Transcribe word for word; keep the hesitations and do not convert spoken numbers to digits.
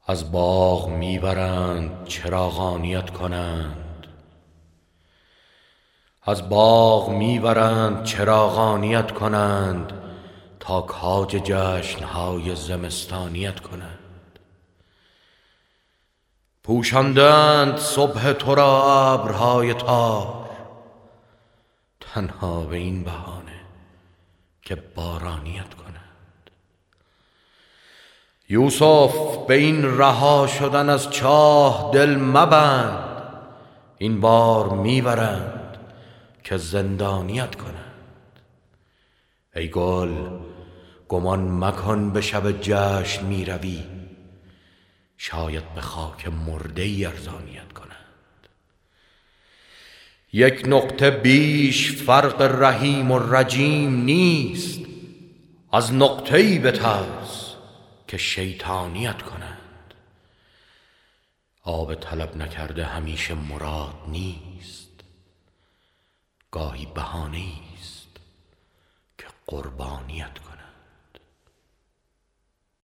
از باغ میبرند چراغانیت کنند، از باغ میبرند چراغانیت کنند، تا کاج جشنهای زمستانیت کنند. پوشاندند صبح تو را ابرهای تار، تنها به این بهانه که بارانیت کنند. یوسف به این رها شدن از چاه دل مبند، این بار میبرند که زندانیت کنند. ای گل گمان مکن به شب جشن میروی، شاید به خاک مرده ای ارزانیت کنند. یک نقطه بیش فرق رحیم و رجیم نیست، از نقطه ای بترس که شیطانیت کنند. آب طلب نکرده همیشه مراد نیست، گاهی بهانه است که قربانیت کنند.